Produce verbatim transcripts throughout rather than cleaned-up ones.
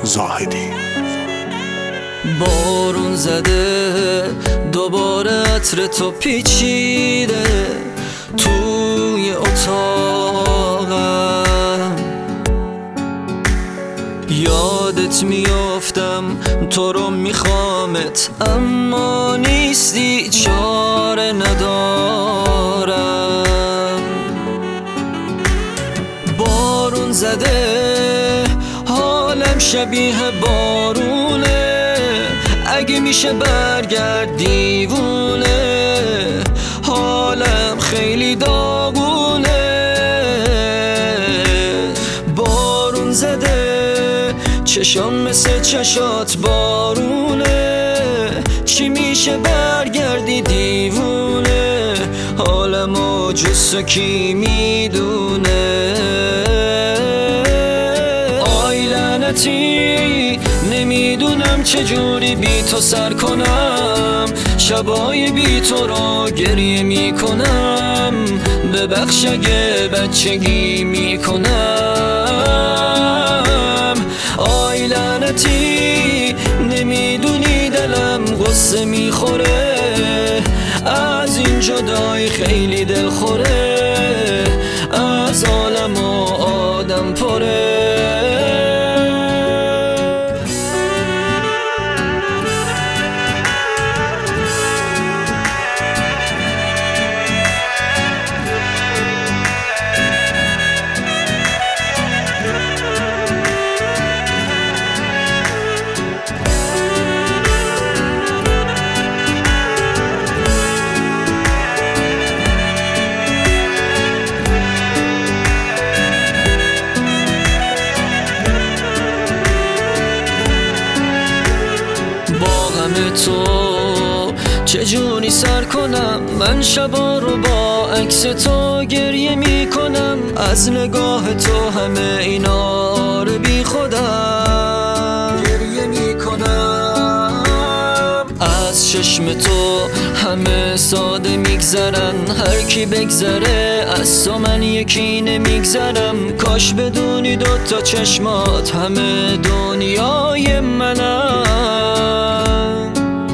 زاهدی. بارون زده دوباره عطر تو پیچیده توی اتاقم، یادت میافتم تو رو میخوامت اما نیستی، چاره ندارم. بارون زده حالم شبیه بارونه، اگه میشه برگرد دیوونه، حالم خیلی داغونه. بارون زده چشام مثل چشات بارونه، چی میشه برگردی دیوونه، حالمو جز کی میدونه. آی لعنتی نمیدونم چجوری بی تو سر کنم، شبای بی تو رو گریه میکنم، ببخش اگه بچگی میکنم. آی لعنتی نمیدونی دلم غصه میخوره، از این جدای خیلی دل خوره، از عالم و آدم پره. تو چجونی سر کنم، من شبا رو با عکس تو گریه میکنم، از نگاه تو همه اینا رو بی خودم گریه میکنم. از چشم تو همه ساده میگذرن، هر کی بگذره از تو من یکی نمیگذرم، کاش بدونی دوتا چشمات همه دنیای منم.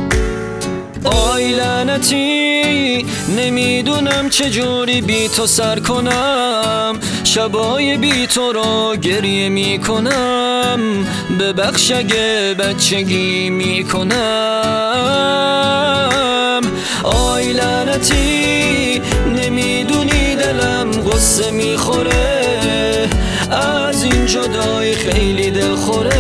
آی لعنتی نمیدونم چجوری بی تو سر کنم، شبای بی تو رو گریه میکنم، ببخش اگه بچگی میکنم. آی لعنتی نمیدونی دلم غصه میخوره، از این جدای خیلی دل خوره،